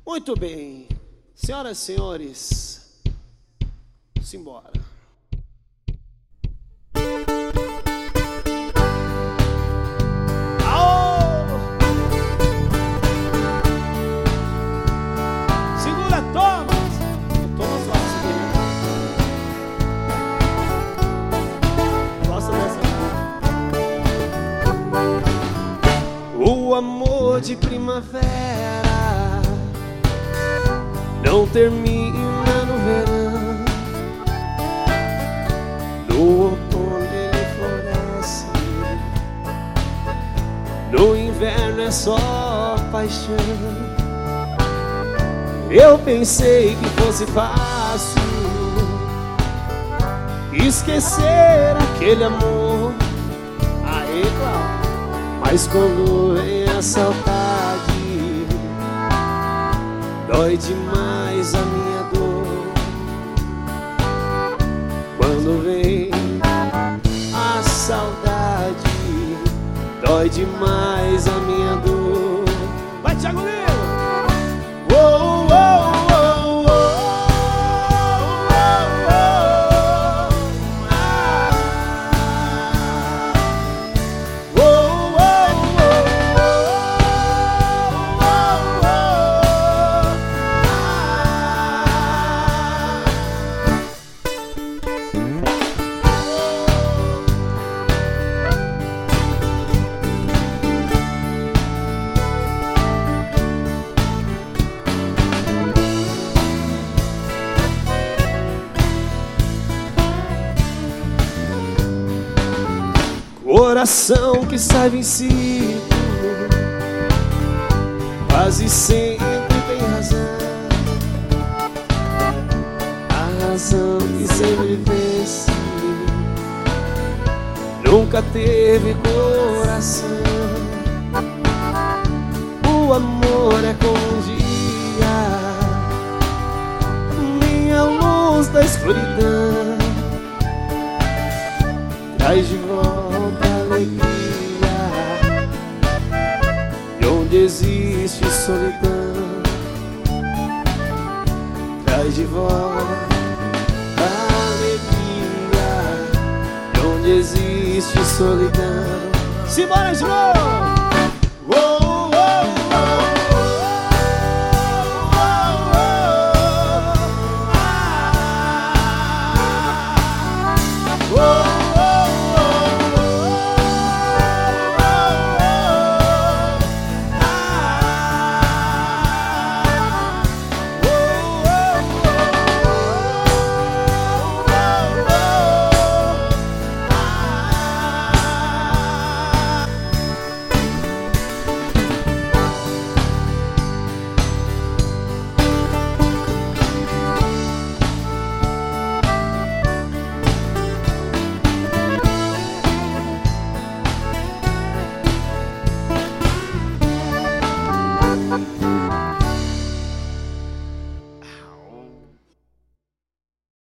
Muito bem, senhoras e senhores, simbora. Segura, Thomas! Thomas gosta dele. Gosta dessa? O amor de primavera não termina no verão. No outono ele floresce, no inverno é só paixão. Eu pensei que fosse fácil esquecer aquele amor. Aê, Cláudio. Mas quando vem a saudade, dói demais a minha dor. Quando vem a saudade, dói demais a minha dor. Vai, Thiago Lima! Coração que sai vencido quase sempre tem razão. A razão que sempre vence nunca teve coração. O amor é como um dia, minha luz da escuridão, traz de volta alegria, e onde existe solidão, traz de volta alegria, e onde existe solidão. Simbora de novo!